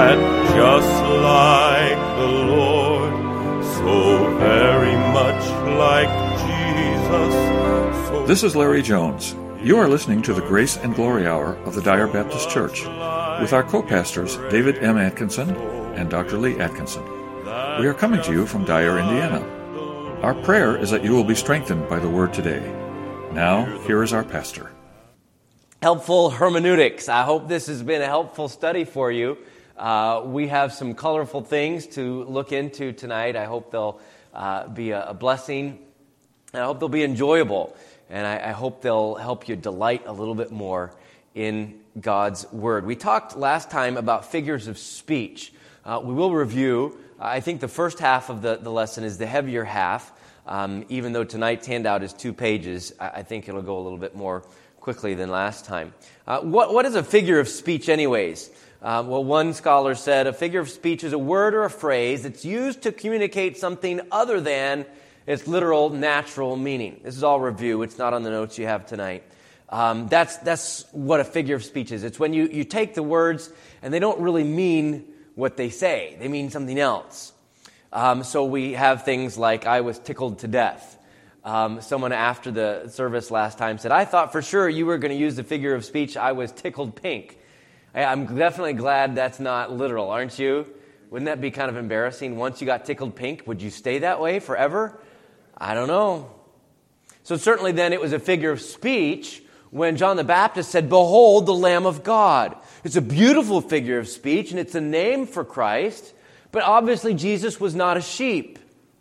that just like the Lord, so very much like Jesus. This is Larry Jones. You are listening to the Grace and Glory Hour of the Dyer Baptist Church with our co-pastors David M. Atkinson and Dr. Lee Atkinson. We are coming to you from Dyer, Indiana. Our prayer is that you will be strengthened by the Word today. Now, here is our pastor. Helpful hermeneutics. I hope this has been a helpful study for you. We have some colorful things to look into tonight. I hope they'll be a blessing, and I hope they'll be enjoyable, and I hope they'll help you delight a little bit more in God's Word. We talked last time about figures of speech. We will review. I think the first half of the lesson is the heavier half. Even though tonight's handout is 2 pages, I think it'll go a little bit more quickly than last time. What is a figure of speech anyways? Well, one scholar said a figure of speech is a word or a phrase that's used to communicate something other than its literal, natural meaning. This is all review. It's not on the notes you have tonight. That's what a figure of speech is. It's when you take the words and they don't really mean what they say. They mean something else. So we have things like, I was tickled to death. Someone after the service last time said, I thought for sure you were going to use the figure of speech, I was tickled pink. I'm definitely glad that's not literal, aren't you? Wouldn't that be kind of embarrassing? Once you got tickled pink, would you stay that way forever? I don't know. So certainly then it was a figure of speech when John the Baptist said, behold the Lamb of God. It's a beautiful figure of speech, and it's a name for Christ, but obviously Jesus was not a sheep.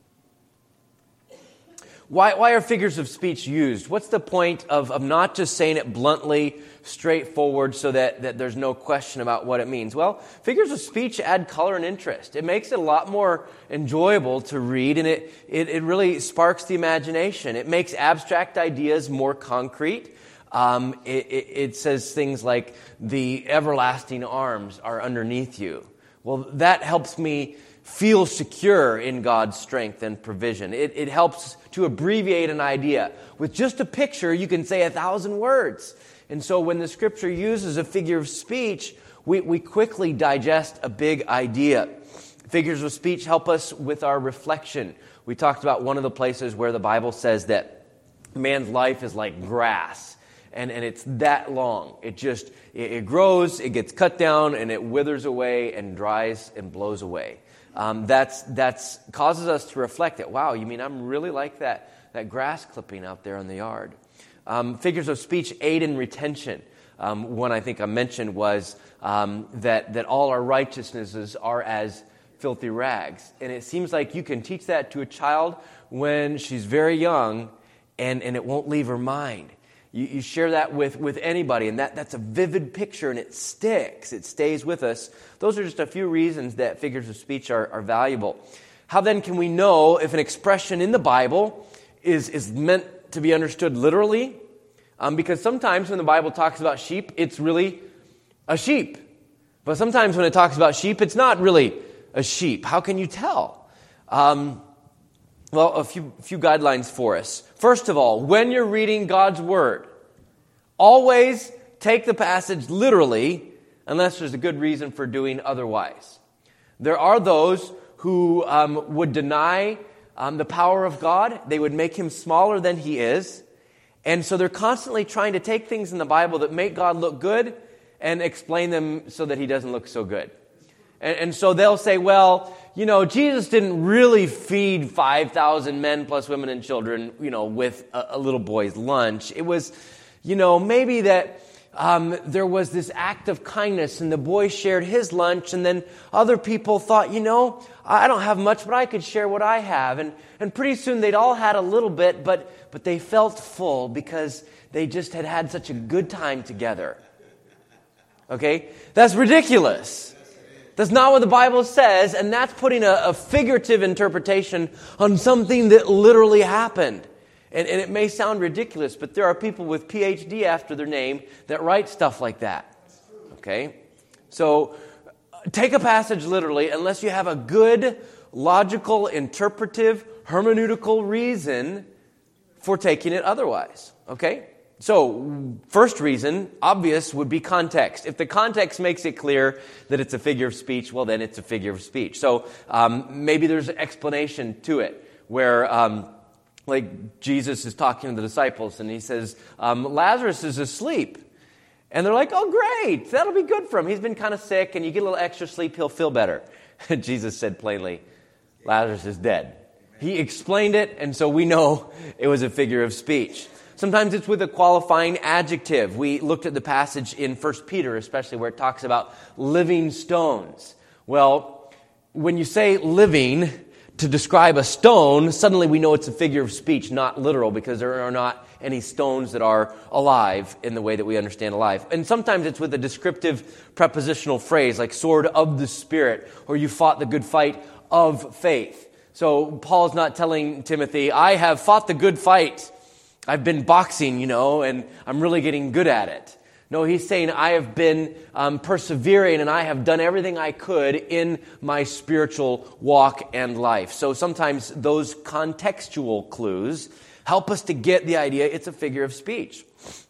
Why are figures of speech used? What's the point of not just saying it bluntly, straightforward, so that there's no question about what it means? Well, figures of speech add color and interest. It makes it a lot more enjoyable to read, and it really sparks the imagination. It makes abstract ideas more concrete. It says things like, the everlasting arms are underneath you. Well, that helps me feel secure in God's strength and provision. It helps to abbreviate an idea. With just a picture, you can say 1,000 words. And so when the Scripture uses a figure of speech, we quickly digest a big idea. Figures of speech help us with our reflection. We talked about one of the places where the Bible says that man's life is like grass. And it's that long. It grows, it gets cut down, and it withers away and dries and blows away. That's causes us to reflect that, wow, you mean I'm really like that grass clipping out there in the yard. Figures of speech aid in retention. One I think I mentioned was that all our righteousnesses are as filthy rags. And it seems like you can teach that to a child when she's very young, and it won't leave her mind. You share that with anybody, and that's a vivid picture, and it sticks. It stays with us. Those are just a few reasons that figures of speech are valuable. How then can we know if an expression in the Bible is meant to be understood literally? Because sometimes when the Bible talks about sheep, it's really a sheep. But sometimes when it talks about sheep, it's not really a sheep. How can you tell? Well, a few guidelines for us. First of all, when you're reading God's Word, always take the passage literally unless there's a good reason for doing otherwise. There are those who would deny the power of God. They would make Him smaller than He is. And so they're constantly trying to take things in the Bible that make God look good and explain them so that He doesn't look so good. And so they'll say, well, Jesus didn't really feed 5,000 men plus women and children, with a little boy's lunch. It was, maybe that there was this act of kindness and the boy shared his lunch, and then other people thought, I don't have much, but I could share what I have. And pretty soon they'd all had a little bit, but they felt full because they just had such a good time together. Okay? That's ridiculous. That's not what the Bible says, and that's putting a figurative interpretation on something that literally happened. And it may sound ridiculous, but there are people with PhD after their name that write stuff like that. Okay? So take a passage literally unless you have a good, logical, interpretive, hermeneutical reason for taking it otherwise. Okay? So, first reason, obvious, would be context. If the context makes it clear that it's a figure of speech, well, then it's a figure of speech. So, maybe there's an explanation to it where, like, Jesus is talking to the disciples and he says, Lazarus is asleep. And they're like, oh, great, that'll be good for him. He's been kind of sick, and you get a little extra sleep, he'll feel better. Jesus said plainly, Lazarus is dead. He explained it, and so we know it was a figure of speech. Sometimes it's with a qualifying adjective. We looked at the passage in 1 Peter, especially where it talks about living stones. Well, when you say living to describe a stone, suddenly we know it's a figure of speech, not literal, because there are not any stones that are alive in the way that we understand alive. And sometimes it's with a descriptive prepositional phrase, like sword of the Spirit, or you fought the good fight of faith. So Paul's not telling Timothy, I have fought the good fight. I've been boxing, and I'm really getting good at it. No, he's saying I have been persevering and I have done everything I could in my spiritual walk and life. So sometimes those contextual clues help us to get the idea it's a figure of speech.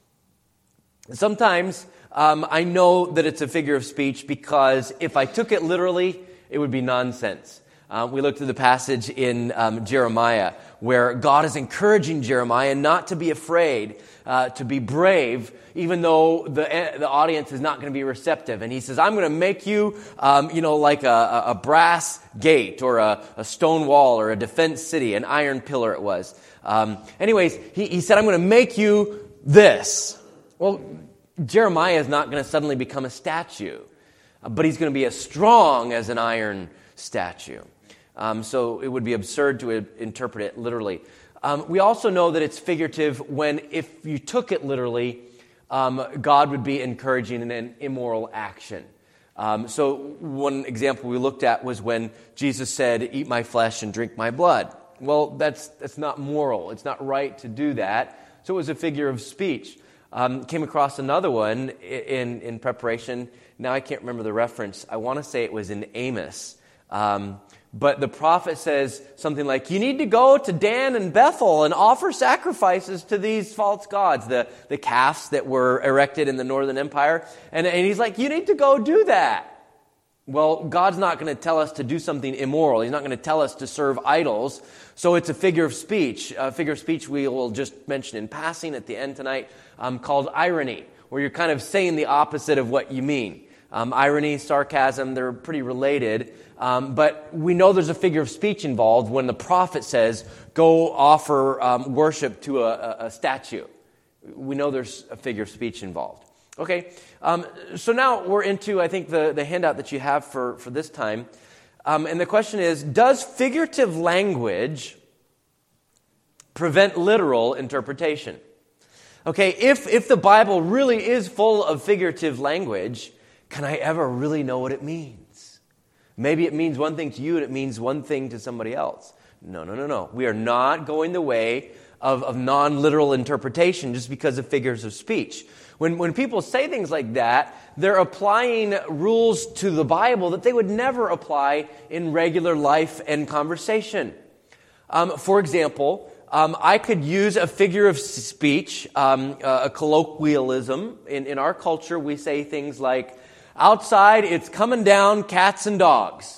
Sometimes I know that it's a figure of speech because if I took it literally, it would be nonsense. We looked at the passage in Jeremiah where God is encouraging Jeremiah not to be afraid, to be brave, even though the audience is not going to be receptive. And he says, I'm going to make you, like a brass gate or a stone wall or a defense city, an iron pillar it was. Anyways, he said, I'm going to make you this. Well, Jeremiah is not going to suddenly become a statue, but he's going to be as strong as an iron statue. So it would be absurd to interpret it literally. We also know that it's figurative when, if you took it literally, God would be encouraging an immoral action. So one example we looked at was when Jesus said, eat my flesh and drink my blood. Well, that's not moral. It's not right to do that. So it was a figure of speech. Came across another one in preparation. Now I can't remember the reference. I want to say it was in Amos. But the prophet says something like, you need to go to Dan and Bethel and offer sacrifices to these false gods, the calves that were erected in the Northern Empire. And he's like, you need to go do that. Well, God's not going to tell us to do something immoral. He's not going to tell us to serve idols. So it's a figure of speech. A figure of speech we will just mention in passing at the end tonight, called irony, where you're kind of saying the opposite of what you mean. Irony, sarcasm, they're pretty related. But we know there's a figure of speech involved when the prophet says, go offer worship to a statue. We know there's a figure of speech involved. Okay, so now we're into, I think, the handout that you have for this time. And the question is, does figurative language prevent literal interpretation? Okay, if the Bible really is full of figurative language, can I ever really know what it means? Maybe it means one thing to you and it means one thing to somebody else. No. We are not going the way of non-literal interpretation just because of figures of speech. When people say things like that, they're applying rules to the Bible that they would never apply in regular life and conversation. For example, I could use a figure of speech, a colloquialism. In our culture, we say things like, outside, it's coming down cats and dogs.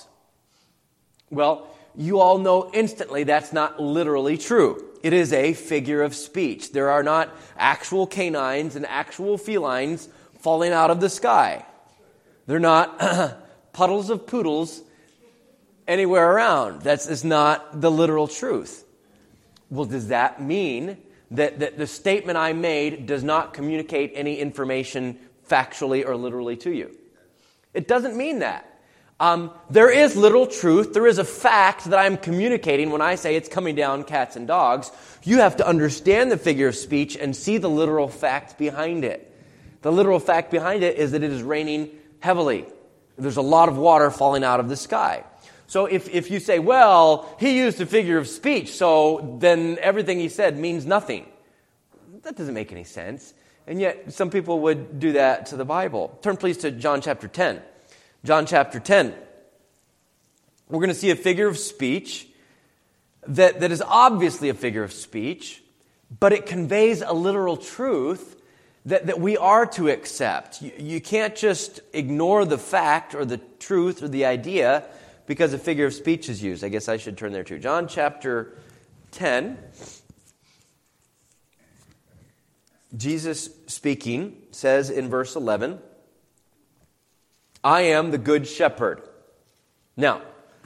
Well, you all know instantly that's not literally true. It is a figure of speech. There are not actual canines and actual felines falling out of the sky. They're not puddles of poodles anywhere around. That's not the literal truth. Well, does that mean that the statement I made does not communicate any information factually or literally to you? It doesn't mean that. There is literal truth. There is a fact that I'm communicating when I say it's coming down cats and dogs. You have to understand the figure of speech and see the literal fact behind it. The literal fact behind it is that it is raining heavily. There's a lot of water falling out of the sky. So if you say, well, he used a figure of speech, so then everything he said means nothing. That doesn't make any sense. And yet some people would do that to the Bible. Turn please to John chapter 10. John chapter 10. We're going to see a figure of speech that is obviously a figure of speech, but it conveys a literal truth that we are to accept. You can't just ignore the fact or the truth or the idea because a figure of speech is used. I guess I should turn there too. John chapter 10. Jesus speaking says in verse 11, I am the good shepherd. Now,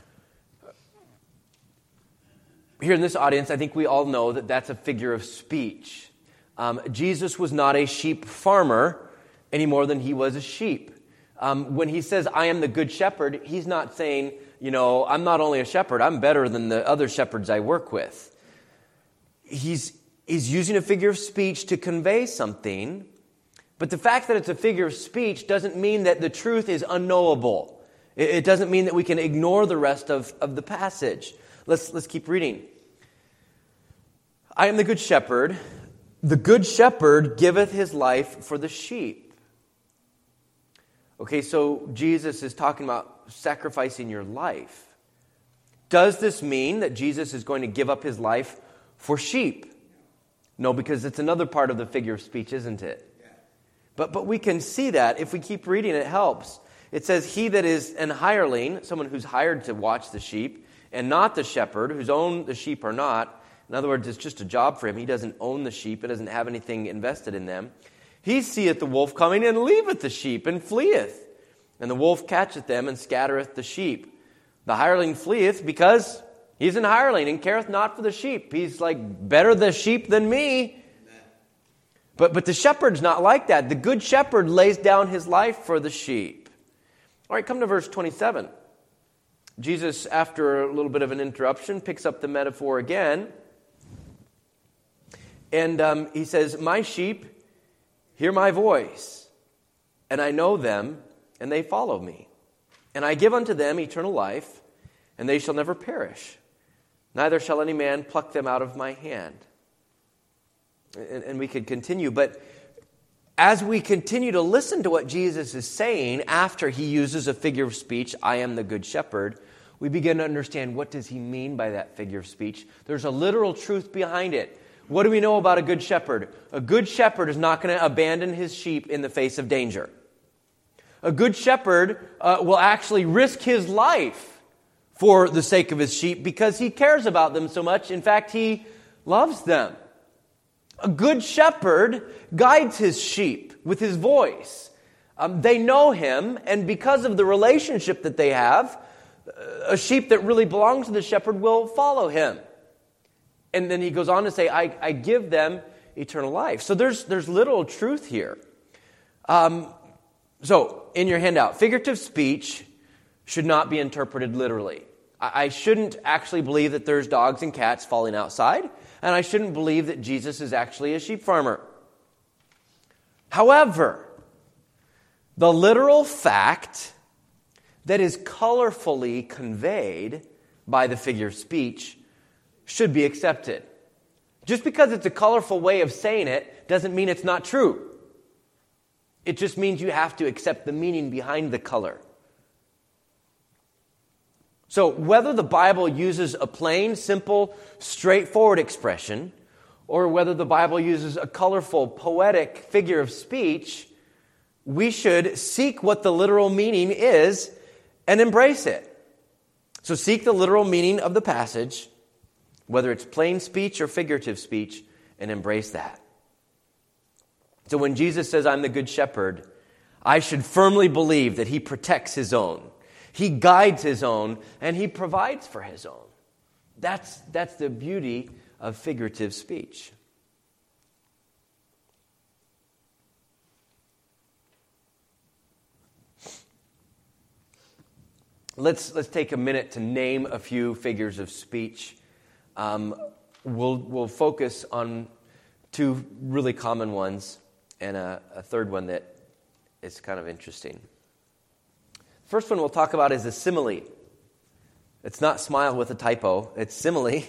here in this audience, I think we all know that that's a figure of speech. Jesus was not a sheep farmer any more than he was a sheep. When he says, I am the good shepherd, he's not saying, I'm not only a shepherd, I'm better than the other shepherds I work with. He's using a figure of speech to convey something, but the fact that it's a figure of speech doesn't mean that the truth is unknowable. It doesn't mean that we can ignore the rest of the passage. Let's keep reading. I am the good shepherd. The good shepherd giveth his life for the sheep. Okay, so Jesus is talking about sacrificing your life. Does this mean that Jesus is going to give up his life for sheep? No, because it's another part of the figure of speech, isn't it? But we can see that. If we keep reading, it helps. It says, he that is an hireling, someone who's hired to watch the sheep, and not the shepherd, whose own the sheep are not. In other words, it's just a job for him. He doesn't own the sheep. He doesn't have anything invested in them. He seeth the wolf coming, and leaveth the sheep, and fleeth. And the wolf catcheth them, and scattereth the sheep. The hireling fleeth, because he's an hireling, and careth not for the sheep. He's like, better the sheep than me. But the shepherd's not like that. The good shepherd lays down his life for the sheep. All right, come to verse 27. Jesus, after a little bit of an interruption, picks up the metaphor again. And he says, my sheep hear my voice, and I know them, and they follow me. And I give unto them eternal life, and they shall never perish. Neither shall any man pluck them out of my hand. And we could continue, but as we continue to listen to what Jesus is saying after he uses a figure of speech, I am the good shepherd, we begin to understand what does he mean by that figure of speech. There's a literal truth behind it. What do we know about a good shepherd? A good shepherd is not going to abandon his sheep in the face of danger. A good shepherd will actually risk his life for the sake of his sheep because he cares about them so much. In fact, he loves them. A good shepherd guides his sheep with his voice. They know him, and because of the relationship that they have, a sheep that really belongs to the shepherd will follow him. And then he goes on to say, I give them eternal life. So there's literal truth here. So, in your handout, figurative speech should not be interpreted literally. I shouldn't actually believe that there's dogs and cats falling outside, and I shouldn't believe that Jesus is actually a sheep farmer. However, the literal fact that is colorfully conveyed by the figure of speech should be accepted. Just because it's a colorful way of saying it doesn't mean it's not true. It just means you have to accept the meaning behind the color. So whether the Bible uses a plain, simple, straightforward expression, or whether the Bible uses a colorful, poetic figure of speech, we should seek what the literal meaning is and embrace it. So seek the literal meaning of the passage, whether it's plain speech or figurative speech, and embrace that. So when Jesus says, I'm the good shepherd, I should firmly believe that he protects his own. He guides his own, and he provides for his own. That's the beauty of figurative speech. Let's take a minute to name a few figures of speech. We'll focus on two really common ones and a third one that is kind of interesting. First one we'll talk about is a simile. It's not smile with a typo. It's simile.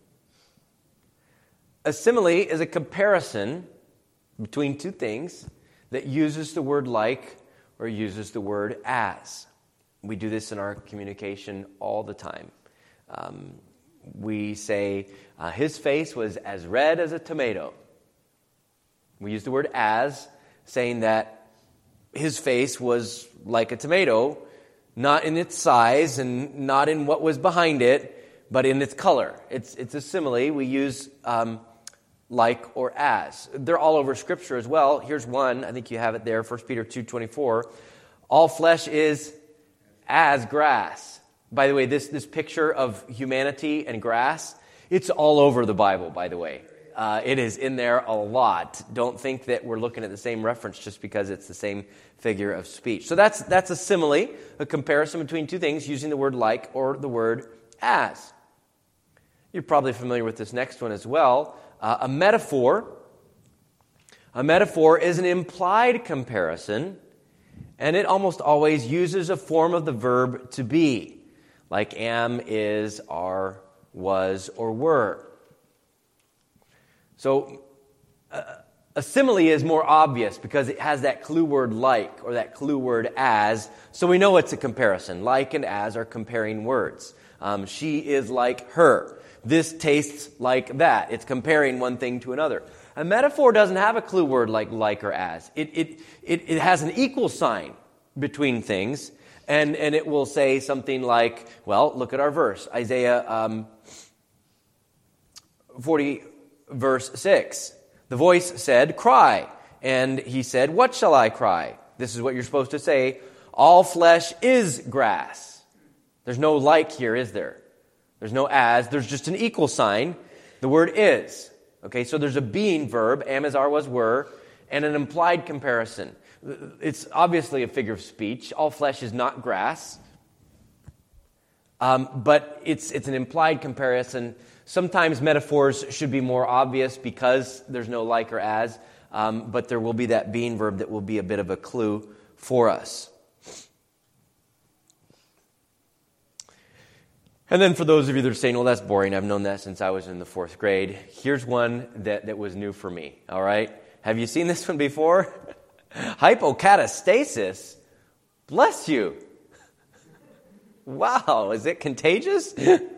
A simile is a comparison between two things that uses the word like or uses the word as. We do this in our communication all the time. We say, his face was as red as a tomato. We use the word as, saying that his face was like a tomato, not in its size and not in what was behind it, but in its color. It's a simile. We use like or as. They're all over Scripture as well. Here's one. I think you have it there, 1 Peter 2:24. All flesh is as grass. By the way, this picture of humanity and grass, it's all over the Bible, by the way. It is in there a lot. Don't think that we're looking at the same reference just because it's the same figure of speech. So that's a simile, a comparison between two things using the word like or the word as. You're probably familiar with this next one as well. A metaphor. A metaphor is an implied comparison, and it almost always uses a form of the verb to be, like am, is, are, was, or were. So a simile is more obvious because it has that clue word like or that clue word as, so we know it's a comparison. Like and as are comparing words. She is like her. This tastes like that. It's comparing one thing to another. A metaphor doesn't have a clue word like or as. It has an equal sign between things, and it will say something like, well, look at our verse, Isaiah 40, verse 6. The voice said, cry. And he said, what shall I cry? This is what you're supposed to say. All flesh is grass. There's no like here, is there? There's no as. There's just an equal sign. The word is. Okay, so there's a being verb, am, is, are, was, were, and an implied comparison. It's obviously a figure of speech. All flesh is not grass. But it's an implied comparison. Sometimes metaphors should be more obvious because there's no like or as, but there will be that being verb that will be a bit of a clue for us. And then for those of you that are saying, well, that's boring, I've known that since I was in the 4th grade, here's one that was new for me, all right? Have you seen this one before? Hypocatastasis? Bless you. Wow, is it contagious?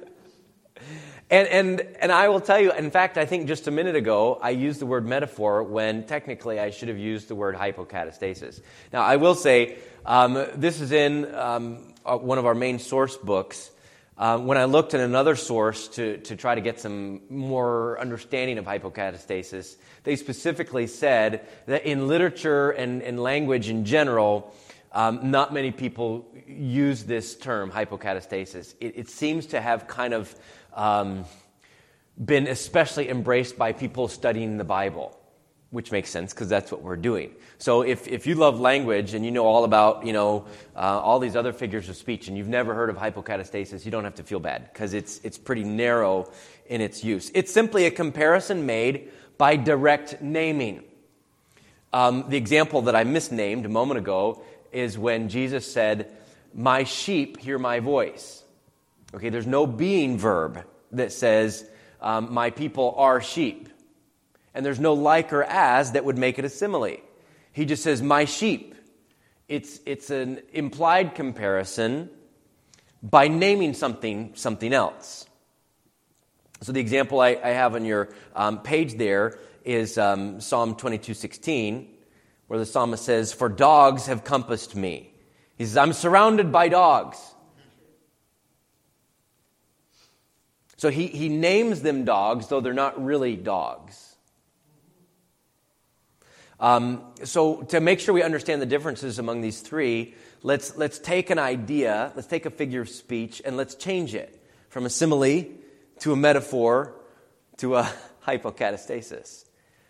And I will tell you, in fact, I think just a minute ago, I used the word metaphor when technically I should have used the word hypocatastasis. Now, I will say, this is in one of our main source books. When I looked at another source to try to get some more understanding of hypocatastasis, they specifically said that in literature and language in general, not many people use this term, hypocatastasis. It seems to have kind of been especially embraced by people studying the Bible, which makes sense because that's what we're doing. So if you love language and you know all about, all these other figures of speech and you've never heard of hypocatastasis, you don't have to feel bad because it's pretty narrow in its use. It's simply a comparison made by direct naming. The example that I misnamed a moment ago is when Jesus said, my sheep hear my voice. Okay, there's no being verb that says, my people are sheep. And there's no like or as that would make it a simile. He just says, my sheep. It's an implied comparison by naming something else. So the example I have on your page there is Psalm 22:16, where the psalmist says, for dogs have compassed me. He says, I'm surrounded by dogs. So he names them dogs, though they're not really dogs. So to make sure we understand the differences among these three, let's take an idea, let's take a figure of speech, and let's change it from a simile to a metaphor to a hypocatastasis.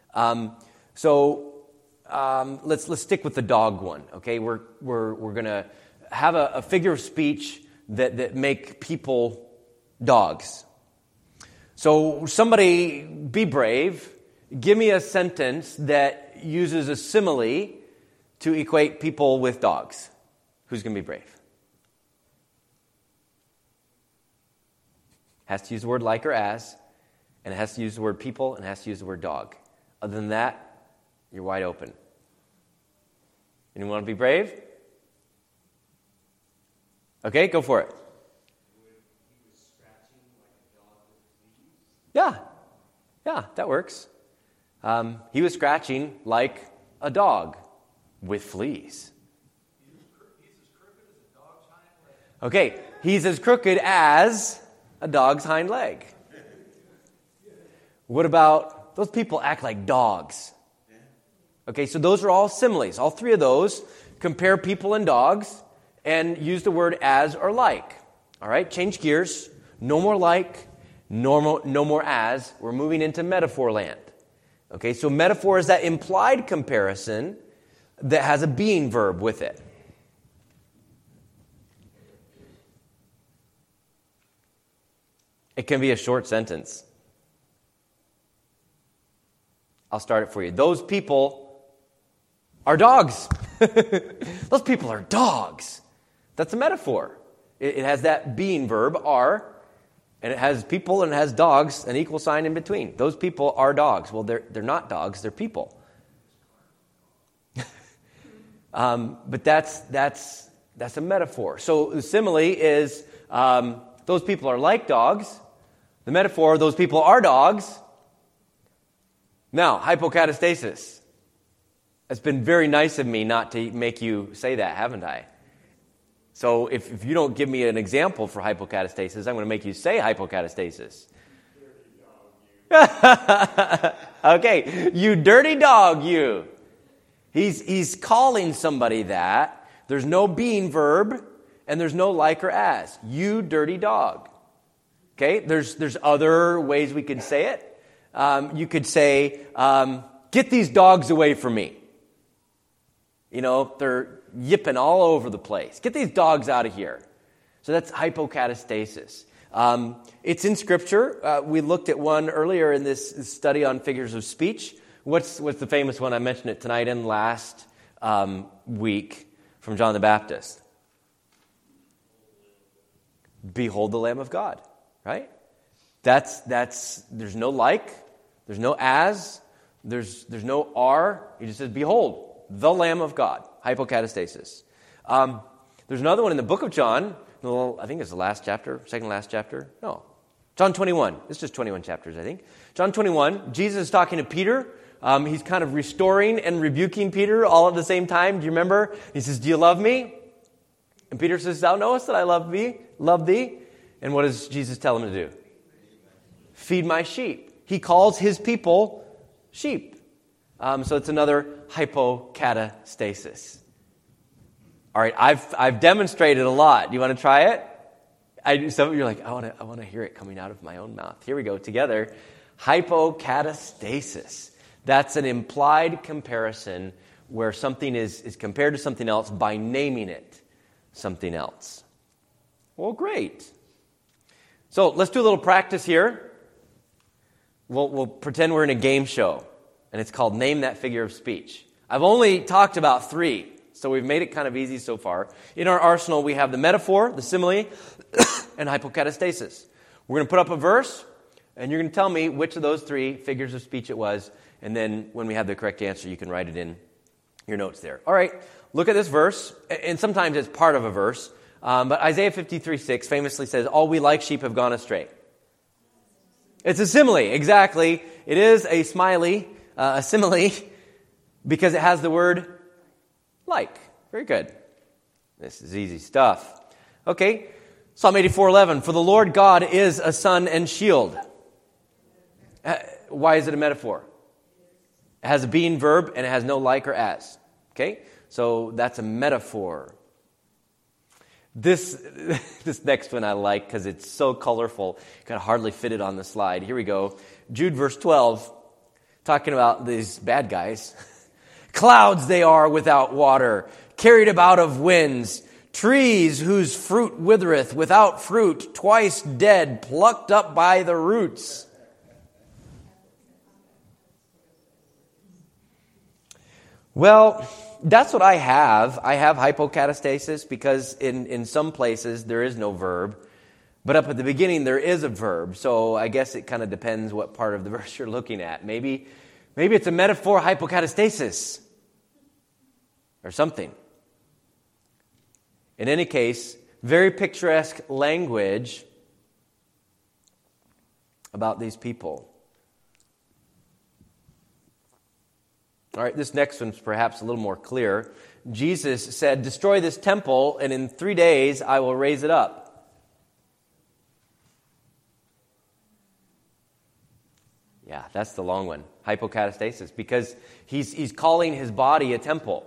Let's stick with the dog one. Okay, we're going to have a figure of speech that make people dogs. So somebody be brave. Give me a sentence that uses a simile to equate people with dogs. Who's going to be brave? Has to use the word like or as, and it has to use the word people, and it has to use the word dog. Other than that, you're wide open. Anyone want to be brave? Okay, go for it. Yeah, that works. He was scratching like a dog with fleas. Okay, he's as crooked as a dog's hind leg. What about those people act like dogs? Okay, so those are all similes. All three of those compare people and dogs and use the word as or like. All right, change gears. No more like, no more as. We're moving into metaphor land. Okay, so metaphor is that implied comparison that has a being verb with it. It can be a short sentence. I'll start it for you. Those people are dogs. Those people are dogs. That's a metaphor. It has that being verb, are, and it has people and it has dogs, an equal sign in between. Those people are dogs. Well, they're not dogs, they're people. But that's a metaphor. So the simile is those people are like dogs. The metaphor, those people are dogs. Now, hypokatastasis. It's been very nice of me not to make you say that, haven't I? So if you don't give me an example for hypokatastasis, I'm going to make you say hypokatastasis. Okay, you dirty dog, you. He's calling somebody that. There's no being verb, and there's no like or as. You dirty dog. Okay, there's other ways we could say it. You could say, get these dogs away from me. You know, they're yipping all over the place. Get these dogs out of here. So that's hypokatastasis. It's in Scripture. We looked at one earlier in this study on figures of speech. What's the famous one? I mentioned it tonight and last week from John the Baptist. Behold the Lamb of God, right? That's there's no like, there's no as, there's no are. He just says, behold, the Lamb of God. Hypokatastasis. There's another one in the book of John. I think it's the last chapter, second last chapter. No. John 21. It's just 21 chapters, I think. John 21, Jesus is talking to Peter. He's kind of restoring and rebuking Peter all at the same time. Do you remember? He says, do you love me? And Peter says, thou knowest that I love thee. And what does Jesus tell him to do? Feed my sheep. He calls his people sheep. So it's another hypokatastasis. All right, I've demonstrated a lot. Do you want to try it? Some of you are like, I want to hear it coming out of my own mouth. Here we go, together. Hypokatastasis. That's an implied comparison where something is compared to something else by naming it something else. Well, great. So let's do a little practice here. We'll pretend we're in a game show, and it's called Name That Figure of Speech. I've only talked about 3, so we've made it kind of easy so far. In our arsenal, we have the metaphor, the simile, and hypokatastasis. We're going to put up a verse, and you're going to tell me which of those 3 figures of speech it was, and then when we have the correct answer, you can write it in your notes there. All right, look at this verse, and sometimes it's part of a verse, but Isaiah 53:6 famously says, all we like sheep have gone astray. It's a simile, exactly. It is a smiley, a simile, because it has the word like. Very good. This is easy stuff. Okay, Psalm 84:11. For the Lord God is a sun and shield. Why is it a metaphor? It has a being verb and it has no like or as. Okay, so that's a metaphor. This next one I like because it's so colorful. You can hardly fit it on the slide. Here we go. Jude verse 12, talking about these bad guys. Clouds they are without water, carried about of winds, trees whose fruit withereth, without fruit, twice dead, plucked up by the roots. Well, that's what I have. I have hypokatastasis because in some places there is no verb. But up at the beginning there is a verb. So I guess it kind of depends what part of the verse you're looking at. Maybe it's a metaphor hypokatastasis or something. In any case, very picturesque language about these people. All right, this next one's perhaps a little more clear. Jesus said, "Destroy this temple, and in 3 days I will raise it up." Yeah, that's the long one, hypokatastasis, because he's calling his body a temple.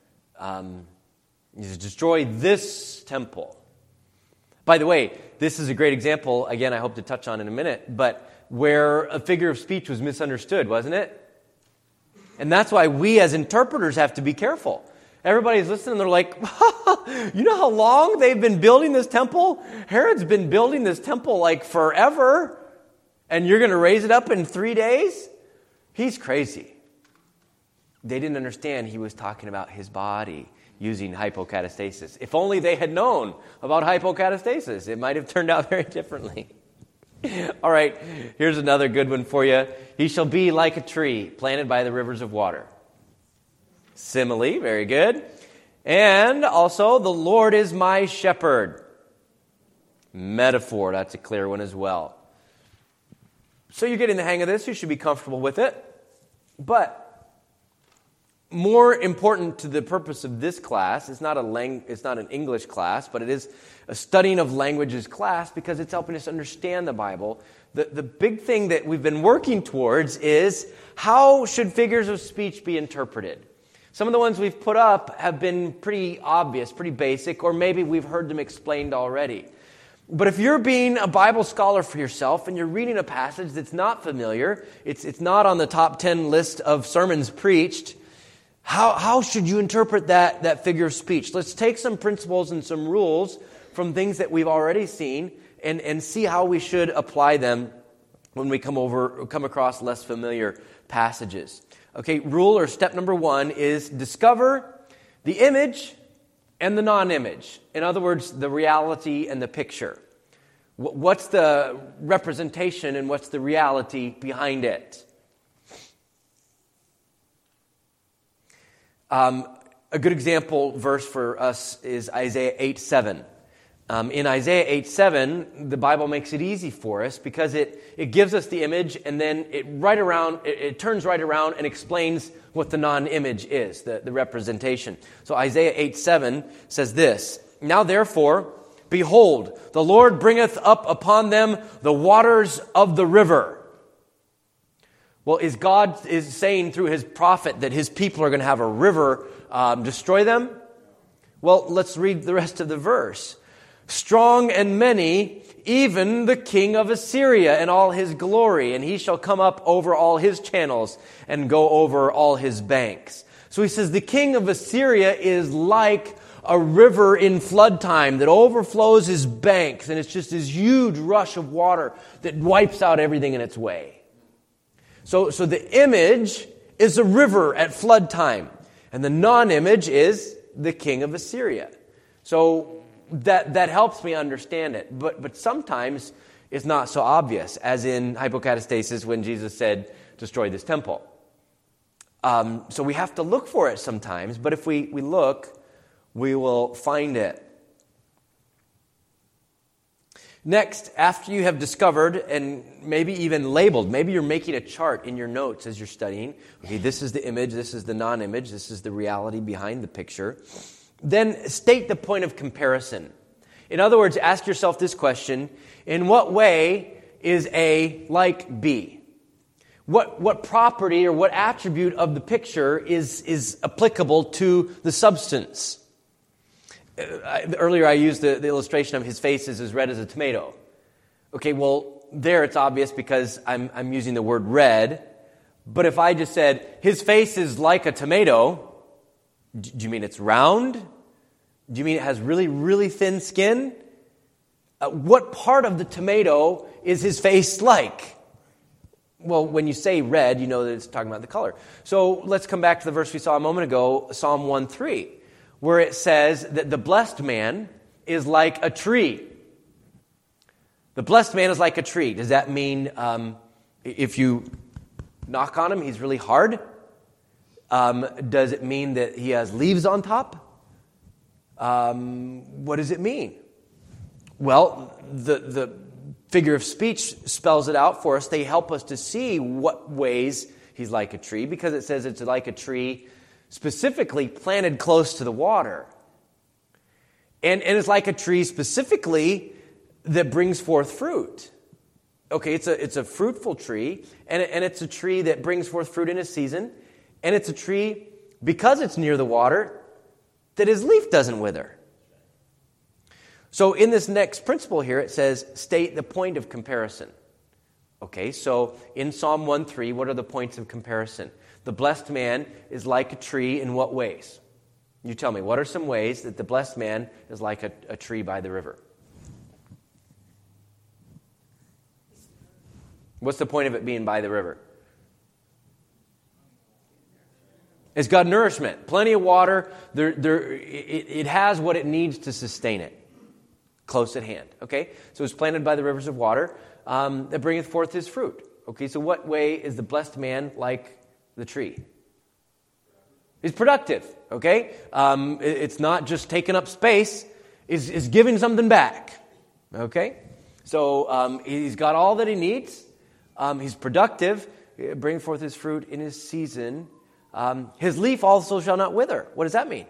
He's destroy this temple. By the way, this is a great example, again, I hope to touch on in a minute, but where a figure of speech was misunderstood, wasn't it? And that's why we as interpreters have to be careful. Everybody's listening, they're like, you know how long they've been building this temple? Herod's been building this temple like forever. And you're going to raise it up in 3 days? He's crazy. They didn't understand he was talking about his body using hypokatastasis. If only they had known about hypokatastasis, it might have turned out very differently. All right, here's another good one for you. He shall be like a tree planted by the rivers of water. Simile, very good. And also, the Lord is my shepherd. Metaphor, that's a clear one as well. So you're getting the hang of this. You should be comfortable with it. But more important to the purpose of this class, it's not an English class, but it is a studying of languages class because it's helping us understand the Bible. The big thing that we've been working towards is how should figures of speech be interpreted? Some of the ones we've put up have been pretty obvious, pretty basic, or maybe we've heard them explained already. But if you're being a Bible scholar for yourself and you're reading a passage that's not familiar, it's not on the top 10 list of sermons preached, how should you interpret that figure of speech? Let's take some principles and some rules from things that we've already seen and see how we should apply them when we come across less familiar passages. Okay, rule or step number 1 is discover the image and the non-image. In other words, the reality and the picture. What's the representation and what's the reality behind it? A good example verse for us is Isaiah 8:7. In Isaiah 8:7, the Bible makes it easy for us because it gives us the image and then it turns right around and explains what the non-image is, the representation. So Isaiah 8:7 says this, "Now therefore, behold, the Lord bringeth up upon them the waters of the river." Well, God is saying through his prophet that his people are going to have a river destroy them? Well, let's read the rest of the verse. "Strong and many, even the king of Assyria and all his glory, and he shall come up over all his channels and go over all his banks." So he says the king of Assyria is like a river in flood time that overflows his banks, and it's just this huge rush of water that wipes out everything in its way. So the image is a river at flood time, and the non-image is the king of Assyria. So that helps me understand it, but sometimes it's not so obvious, as in hypokatastasis when Jesus said, "Destroy this temple." So we have to look for it sometimes, but if we look, we will find it. Next, after you have discovered and maybe even labeled, maybe you're making a chart in your notes as you're studying. Okay, this is the image, this is the non-image, this is the reality behind the picture. Then state the point of comparison. In other words, ask yourself this question: in what way is A like B? What property or what attribute of the picture is applicable to the substance? Earlier I used the illustration of his face is as red as a tomato. Okay, well, there it's obvious because I'm using the word red. But if I just said, his face is like a tomato, do you mean it's round? Do you mean it has really, really thin skin? What part of the tomato is his face like? Well, when you say red, you know that it's talking about the color. So let's come back to the verse we saw a moment ago, Psalm 1:3, where it says that the blessed man is like a tree. The blessed man is like a tree. Does that mean if you knock on him, he's really hard? Does it mean that he has leaves on top? What does it mean? Well, the figure of speech spells it out for us. They help us to see what ways he's like a tree? Because it says it's like a tree specifically planted close to the water. And it's like a tree specifically that brings forth fruit. Okay, it's a fruitful tree, and it's a tree that brings forth fruit in a season, and it's a tree, because it's near the water, that his leaf doesn't wither. So in this next principle here, it says, state the point of comparison. Okay, so in Psalm 1:3, what are the points of comparison? The blessed man is like a tree in what ways? You tell me, what are some ways that the blessed man is like a tree by the river? What's the point of it being by the river? It's got nourishment, plenty of water. It has what it needs to sustain it, close at hand. Okay, so it's planted by the rivers of water that bringeth forth his fruit. Okay, so what way is the blessed man like the tree? He's productive. Okay, it's not just taking up space; is giving something back. Okay, so he's got all that he needs. He's productive, bring forth his fruit in his season. His leaf also shall not wither. What does that mean?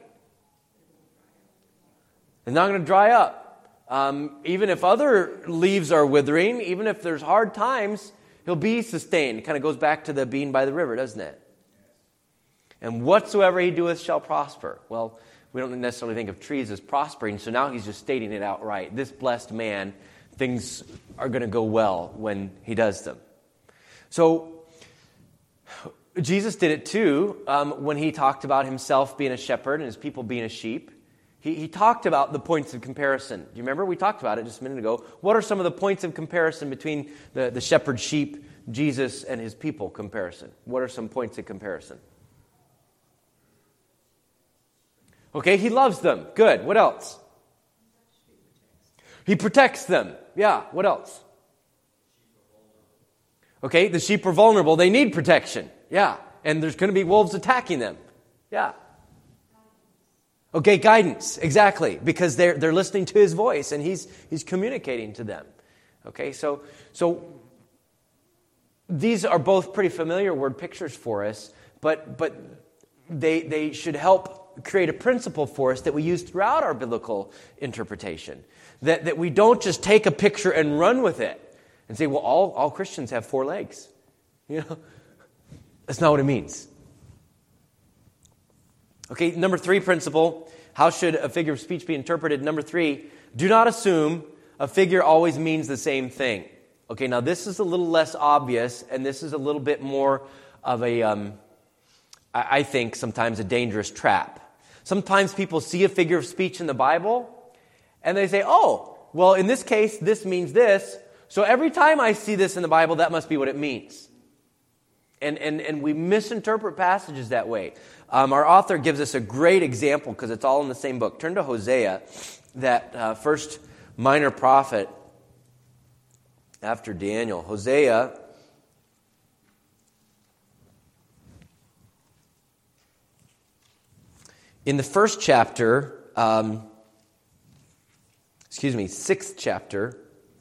It's not going to dry up. Even if other leaves are withering, even if there's hard times, he'll be sustained. It kind of goes back to the being by the river, doesn't it? And whatsoever he doeth shall prosper. Well, we don't necessarily think of trees as prospering, so now he's just stating it outright. This blessed man, things are going to go well when he does them. So, Jesus did it too when he talked about himself being a shepherd and his people being a sheep. He talked about the points of comparison. Do you remember? We talked about it just a minute ago. What are some of the points of comparison between the shepherd sheep, Jesus, and his people comparison? What are some points of comparison? Okay, he loves them. Good. What else? He protects them. Yeah, what else? Okay, the sheep are vulnerable. They need protection. Yeah, and there's going to be wolves attacking them. Yeah. Okay, guidance. Exactly, because they're listening to his voice and he's communicating to them. Okay, so these are both pretty familiar word pictures for us, but they should help create a principle for us that we use throughout our biblical interpretation. That we don't just take a picture and run with it and say, well, all Christians have 4 legs. You know, that's not what it means. Okay, number 3 principle, how should a figure of speech be interpreted? Number 3, do not assume a figure always means the same thing. Okay, now this is a little less obvious, and this is a little bit more of a, I think, sometimes a dangerous trap. Sometimes people see a figure of speech in the Bible, and they say, oh, well, in this case, this means this, so every time I see this in the Bible, that must be what it means. And we misinterpret passages that way. Our author gives us a great example because it's all in the same book. Turn to Hosea, that first minor prophet after Daniel. Hosea, in the first chapter, 6th chapter,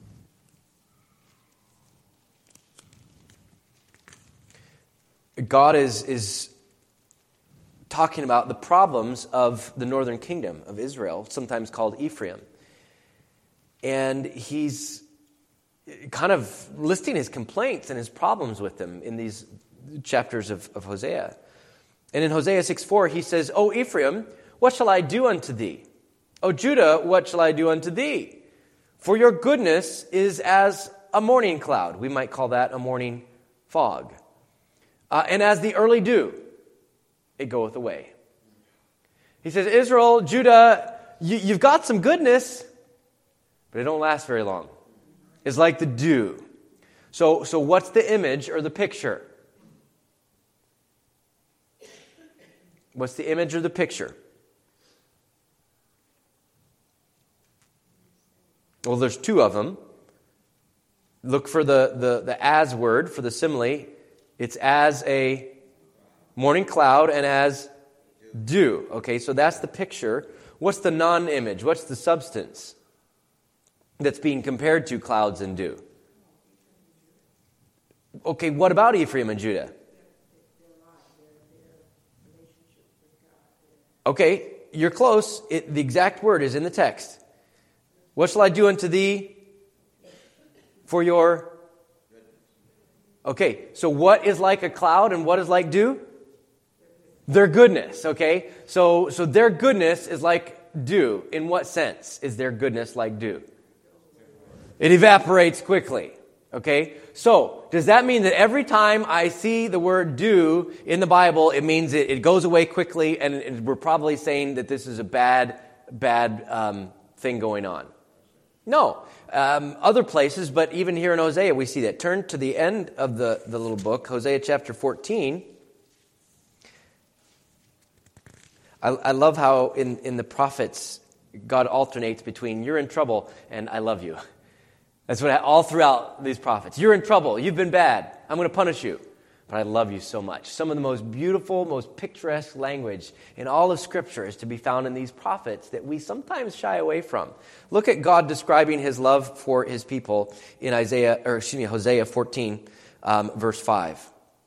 God is talking about the problems of the northern kingdom of Israel, sometimes called Ephraim. And he's kind of listing his complaints and his problems with them in these chapters of Hosea. And in Hosea 6:4, he says, O Ephraim, what shall I do unto thee? O Judah, what shall I do unto thee? For your goodness is as a morning cloud. We might call that a morning fog. And as the early dew, it goeth away. He says, Israel, Judah, you've got some goodness, but it don't last very long. It's like the dew. So what's the image or the picture? What's the image or the picture? Well, there's 2 of them. Look for the as word for the simile. It's as a morning cloud and as dew. Okay, so that's the picture. What's the non-image? What's the substance that's being compared to clouds and dew? Okay, what about Ephraim and Judah? Okay, you're close. The exact word is in the text. What shall I do unto thee for your... Okay, so what is like a cloud and what is like dew? Their goodness, okay? So their goodness is like dew. In what sense is their goodness like dew? It evaporates quickly, okay? So, does that mean that every time I see the word dew in the Bible, it means it goes away quickly, and we're probably saying that this is a bad thing going on? No. Other places, but even here in Hosea, we see that. Turn to the end of the little book, Hosea chapter 14. I love how in the prophets, God alternates between you're in trouble and I love you. That's what all throughout these prophets. You're in trouble. You've been bad. I'm going to punish you. But I love you so much. Some of the most beautiful, most picturesque language in all of Scripture is to be found in these prophets that we sometimes shy away from. Look at God describing His love for His people in Hosea 14, verse 5.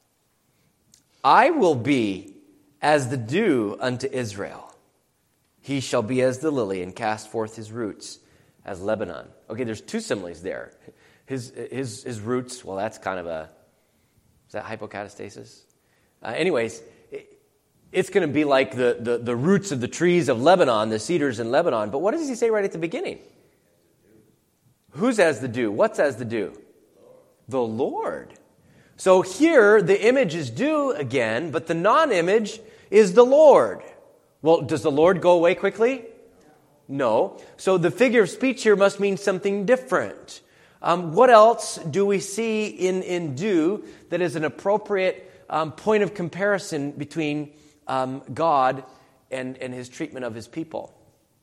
I will be as the dew unto Israel. He shall be as the lily and cast forth his roots as Lebanon. Okay, there's two similes there. His roots, well, that's kind of is that hypocatastasis? Anyways, it's going to be like the roots of the trees of Lebanon, the cedars in Lebanon. But what does he say right at the beginning? Who's as the dew? What's as the dew? The Lord. So here, the image is dew again, but the non-image is the Lord. Well, does the Lord go away quickly? No. So the figure of speech here must mean something different. What else do we see in dew that is an appropriate point of comparison between God and His treatment of His people?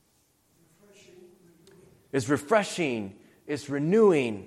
It's refreshing. It's renewing.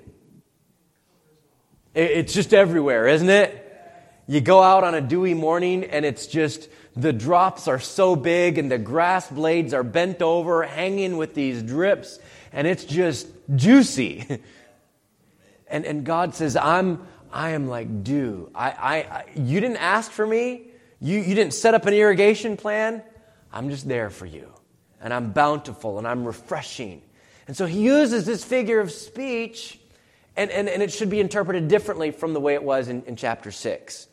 It's just everywhere, isn't it? You go out on a dewy morning and it's just, the drops are so big and the grass blades are bent over, hanging with these drips, and it's just juicy. And God says, I am like dew. You didn't ask for me. You didn't set up an irrigation plan. I'm just there for you. And I'm bountiful and I'm refreshing. And so He uses this figure of speech, and it should be interpreted differently from the way it was in chapter 6.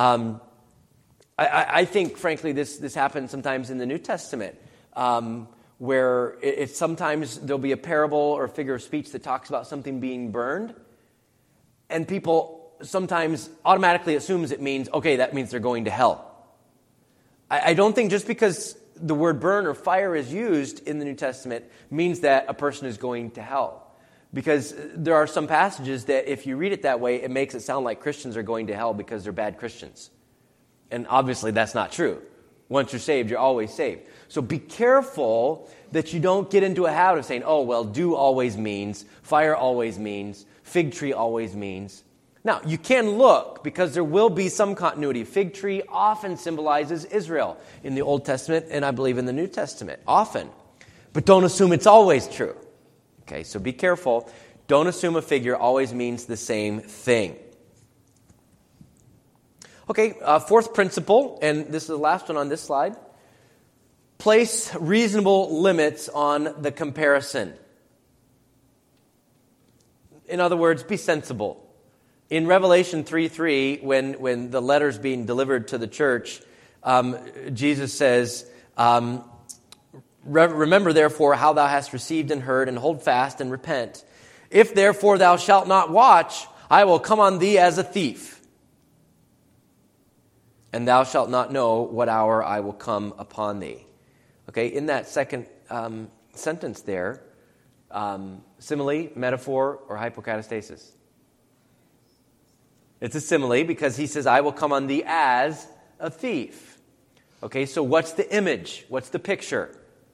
I think, frankly, this happens sometimes in the New Testament, where it's sometimes there'll be a parable or a figure of speech that talks about something being burned, and people sometimes automatically assumes it means, okay, that means they're going to hell. I don't think just because the word burn or fire is used in the New Testament means that a person is going to hell. Because there are some passages that if you read it that way, it makes it sound like Christians are going to hell because they're bad Christians. And obviously that's not true. Once you're saved, you're always saved. So be careful that you don't get into a habit of saying, oh, well, dew always means, fire always means, fig tree always means. Now, you can look, because there will be some continuity. Fig tree often symbolizes Israel in the Old Testament, and I believe in the New Testament, often. But don't assume it's always true. Okay, so be careful. Don't assume a figure always means the same thing. Okay, fourth principle, and this is the last one on this slide. Place reasonable limits on the comparison. In other words, be sensible. In Revelation 3:3, when the letter's being delivered to the church, Jesus says, remember therefore how thou hast received and heard, and hold fast and repent. If therefore thou shalt not watch, I will come on thee as a thief, and thou shalt not know what hour I will come upon thee. Okay, in that second sentence there, simile, metaphor, or hypocatastasis? It's a simile because he says, I will come on thee as a thief. Okay, so what's the image? What's the picture?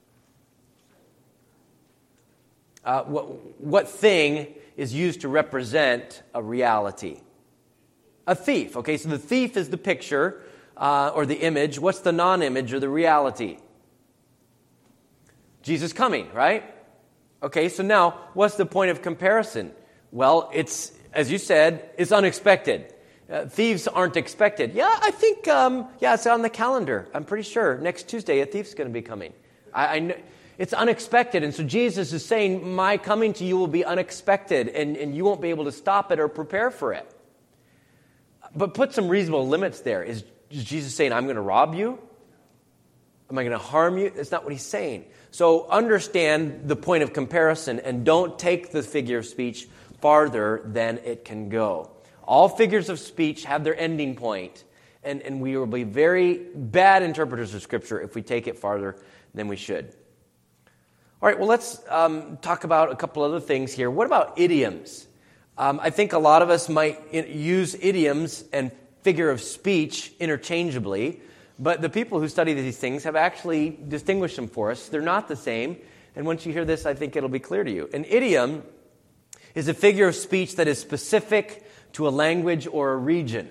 What thing is used to represent a reality? A thief. Okay, so the thief is the picture or the image. What's the non-image or the reality? Jesus coming, right? Okay, so now what's the point of comparison? Well, it's, as you said, it's unexpected. Thieves aren't expected. Yeah, I think, it's on the calendar. I'm pretty sure next Tuesday a thief's going to be coming. I know it's unexpected. And so Jesus is saying, my coming to you will be unexpected, and you won't be able to stop it or prepare for it. But put some reasonable limits there. Is Jesus saying, I'm going to rob you? Am I going to harm you? That's not what he's saying. So understand the point of comparison and don't take the figure of speech farther than it can go. All figures of speech have their ending point, and we will be very bad interpreters of Scripture if we take it farther than we should. All right, well, let's talk about a couple other things here. What about idioms? I think a lot of us might use idioms and figure of speech interchangeably, but the people who study these things have actually distinguished them for us. They're not the same, and once you hear this, I think it'll be clear to you. An idiom is a figure of speech that is specific to a language or a region.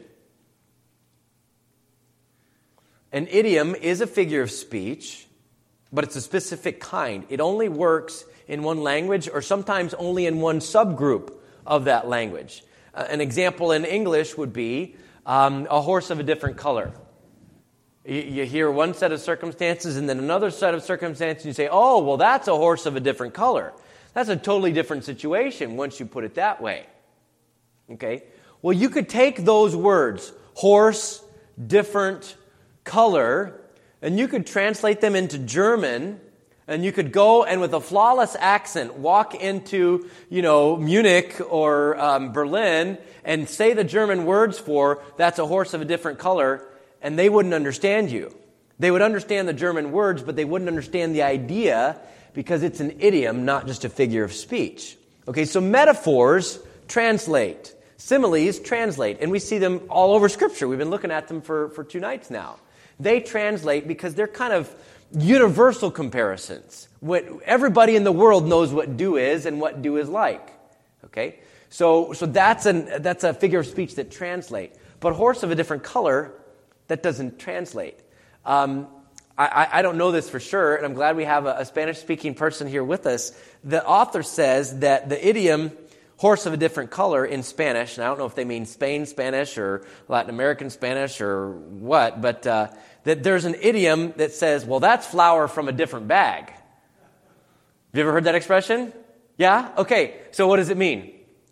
An idiom is a figure of speech, but it's a specific kind. It only works in one language or sometimes only in one subgroup of that language. An example in English would be a horse of a different color. You hear one set of circumstances and then another set of circumstances, and you say, oh, well, that's a horse of a different color. That's a totally different situation once you put it that way. Okay? Well, you could take those words, horse, different, color, and you could translate them into German, and you could go and with a flawless accent walk into, Munich or Berlin and say the German words for that's a horse of a different color, and they wouldn't understand you. They would understand the German words, but they wouldn't understand the idea because it's an idiom, not just a figure of speech. Okay, so metaphors translate. Similes translate, and we see them all over Scripture. We've been looking at them for 2 nights now. They translate because they're kind of universal comparisons. Everybody in the world knows what do is and what do is like. Okay, so that's a figure of speech that translates. But horse of a different color, that doesn't translate. I don't know this for sure, and I'm glad we have a Spanish-speaking person here with us. The author says that the idiom horse of a different color in Spanish, and I don't know if they mean Spain Spanish or Latin American Spanish or what, but that there's an idiom that says, well, that's flour from a different bag. Have you ever heard that expression? Yeah? Okay, so what does it mean?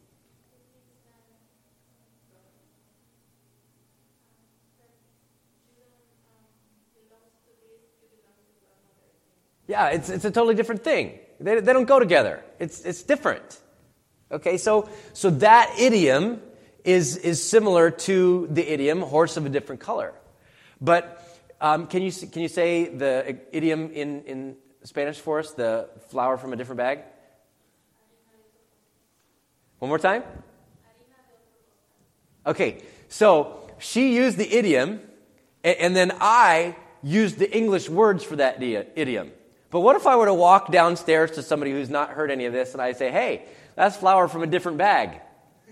Yeah, it's a totally different thing. They don't go together. It's different. Okay, so that idiom is similar to the idiom horse of a different color. But can you say the idiom in Spanish for us, the flour from a different bag? One more time? Okay, so she used the idiom, and then I used the English words for that idiom. But what if I were to walk downstairs to somebody who's not heard any of this, and I say, hey, that's flour from a different bag?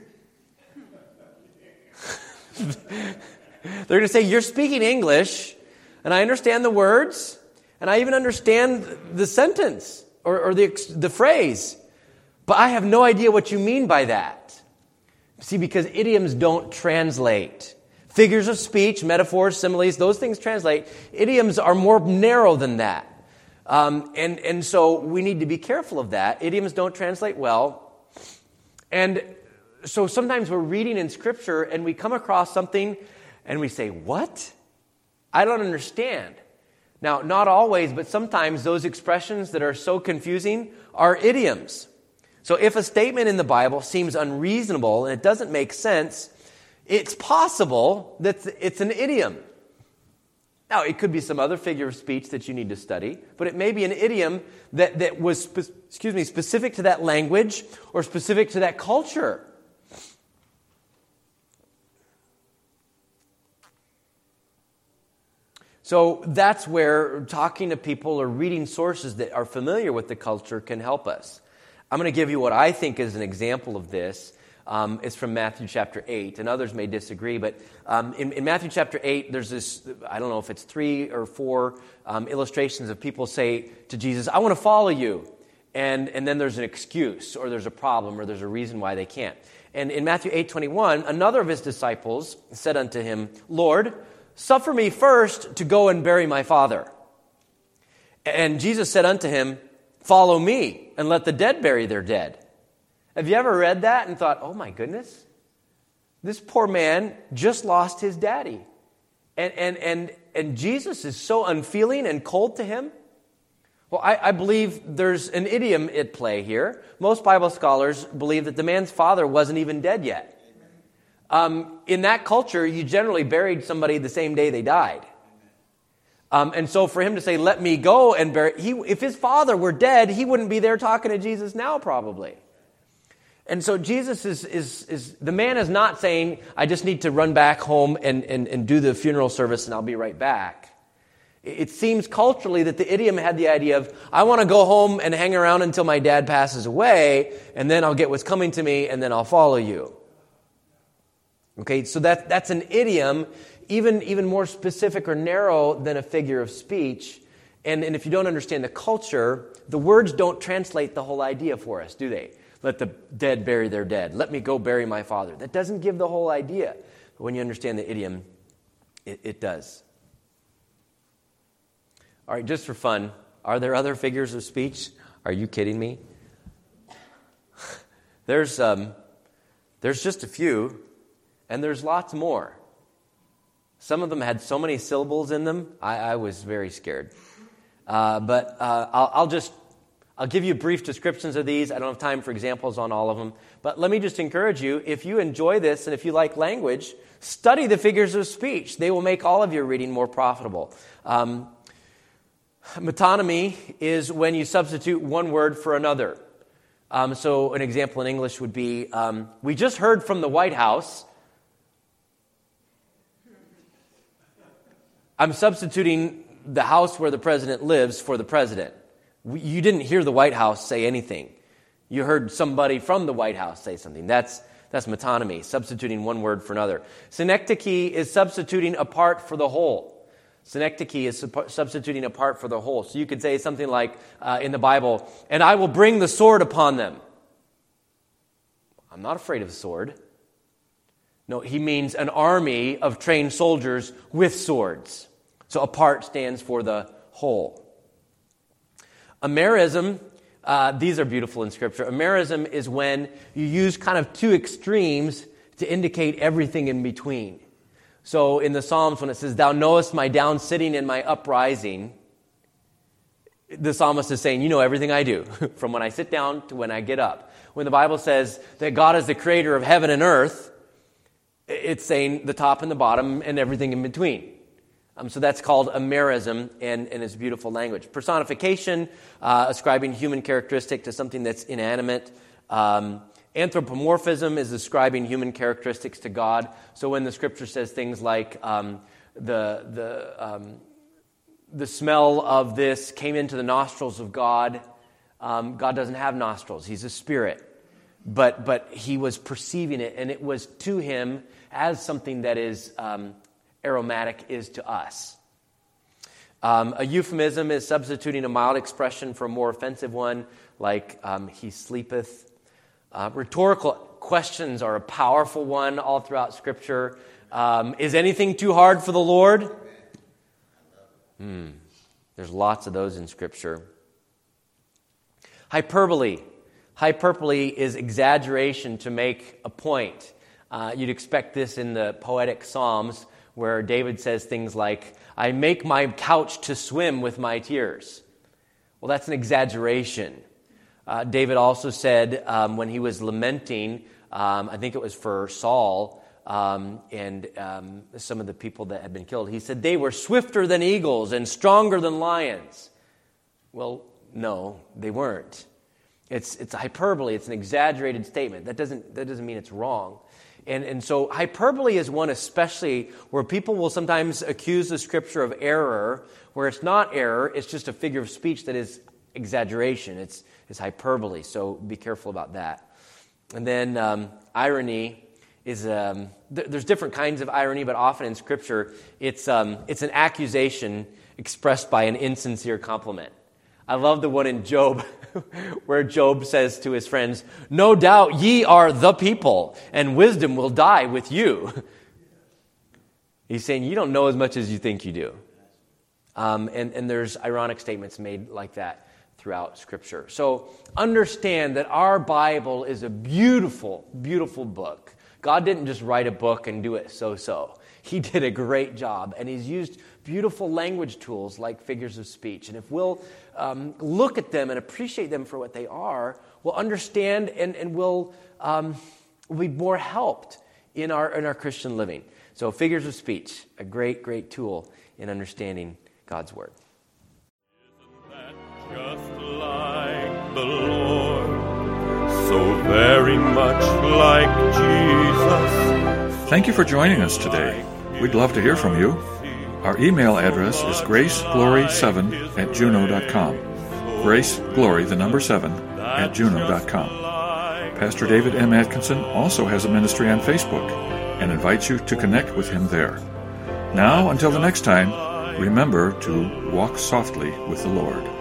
They're going to say, you're speaking English, and I understand the words, and I even understand the sentence or the phrase, but I have no idea what you mean by that. See, because idioms don't translate. Figures of speech, metaphors, similes, those things translate. Idioms are more narrow than that. And so we need to be careful of that. Idioms don't translate well. And so sometimes we're reading in Scripture and we come across something and we say, what? I don't understand. Now, not always, but sometimes those expressions that are so confusing are idioms. So if a statement in the Bible seems unreasonable and it doesn't make sense, it's possible that it's an idiom. Now, it could be some other figure of speech that you need to study, but it may be an idiom that was specific to that language or specific to that culture. So that's where talking to people or reading sources that are familiar with the culture can help us. I'm going to give you what I think is an example of this. It's from Matthew chapter 8, and others may disagree, but in Matthew chapter 8, there's this, I don't know if it's 3 or 4 illustrations of people say to Jesus, I want to follow you. and then there's an excuse, or there's a problem, or there's a reason why they can't. And in Matthew 8:21, another of his disciples said unto him, Lord, suffer me first to go and bury my father. And Jesus said unto him, follow me, and let the dead bury their dead. Have you ever read that and thought, oh my goodness, this poor man just lost his daddy. And Jesus is so unfeeling and cold to him? Well, I believe there's an idiom at play here. Most Bible scholars believe that the man's father wasn't even dead yet. In that culture, you generally buried somebody the same day they died. And so for him to say, let me go and bury, if his father were dead, he wouldn't be there talking to Jesus now probably. And so Jesus is the man is not saying, I just need to run back home and do the funeral service and I'll be right back. It seems culturally that the idiom had the idea of, I want to go home and hang around until my dad passes away, and then I'll get what's coming to me, and then I'll follow you. Okay, so that's an idiom, even more specific or narrow than a figure of speech. And if you don't understand the culture, the words don't translate the whole idea for us, do they? Let the dead bury their dead. Let me go bury my father. That doesn't give the whole idea. But when you understand the idiom, it does. All right, just for fun, are there other figures of speech? Are you kidding me? There's just a few, and there's lots more. Some of them had so many syllables in them, I was very scared. But I'll give you brief descriptions of these. I don't have time for examples on all of them. But let me just encourage you, if you enjoy this and if you like language, study the figures of speech. They will make all of your reading more profitable. Metonymy is when you substitute one word for another. So an example in English would be, we just heard from the White House. I'm substituting the house where the president lives for the president. You didn't hear the White House say anything. You heard somebody from the White House say something. That's metonymy, substituting one word for another. Synecdoche is substituting a part for the whole. Synecdoche is substituting a part for the whole. So you could say something like in the Bible, and I will bring the sword upon them. I'm not afraid of the sword. No, he means an army of trained soldiers with swords. So a part stands for the whole. Amerism, these are beautiful in Scripture. Amerism is when you use kind of two extremes to indicate everything in between. So in the Psalms, when it says, thou knowest my down sitting and my uprising, the psalmist is saying, you know everything I do, from when I sit down to when I get up. When the Bible says that God is the creator of heaven and earth, it's saying the top and the bottom and everything in between. So that's called amerism, and it's beautiful language. Personification, ascribing human characteristic to something that's inanimate. Anthropomorphism is ascribing human characteristics to God. So when the Scripture says things like the smell of this came into the nostrils of God, God doesn't have nostrils. He's a spirit. But he was perceiving it, and it was to him as something that is aromatic is to us. A euphemism is substituting a mild expression for a more offensive one, like he sleepeth. Rhetorical questions are a powerful one all throughout Scripture. Is anything too hard for the Lord? There's lots of those in Scripture. Hyperbole. Hyperbole is exaggeration to make a point. You'd expect this in the poetic Psalms, where David says things like, I make my couch to swim with my tears. Well, that's an exaggeration. David also said when he was lamenting, I think it was for Saul and some of the people that had been killed, he said, they were swifter than eagles and stronger than lions. Well, no, they weren't. It's a hyperbole. It's an exaggerated statement. That doesn't mean it's wrong. And so hyperbole is one especially where people will sometimes accuse the Scripture of error, where it's not error, it's just a figure of speech that is exaggeration. It's hyperbole, so be careful about that. And then irony is, there's different kinds of irony, but often in Scripture, it's an accusation expressed by an insincere compliment. I love the one in Job where Job says to his friends, "No doubt ye are the people, and wisdom will die with you." He's saying you don't know as much as you think you do. And there's ironic statements made like that throughout Scripture. So understand that our Bible is a beautiful, beautiful book. God didn't just write a book and do it so-so. He did a great job, and He's used beautiful language tools like figures of speech. And if we'll look at them and appreciate them for what they are, we'll understand and we'll be more helped in our Christian living. So figures of speech, a great, great tool in understanding God's Word. Isn't that just like the Lord? So very much like Jesus. Thank you for joining us today. We'd love to hear from you. Our email address is graceglory7@juno.com. Graceglory, the number 7, @juno.com. Pastor David M. Atkinson also has a ministry on Facebook and invites you to connect with him there. Now, until the next time, remember to walk softly with the Lord.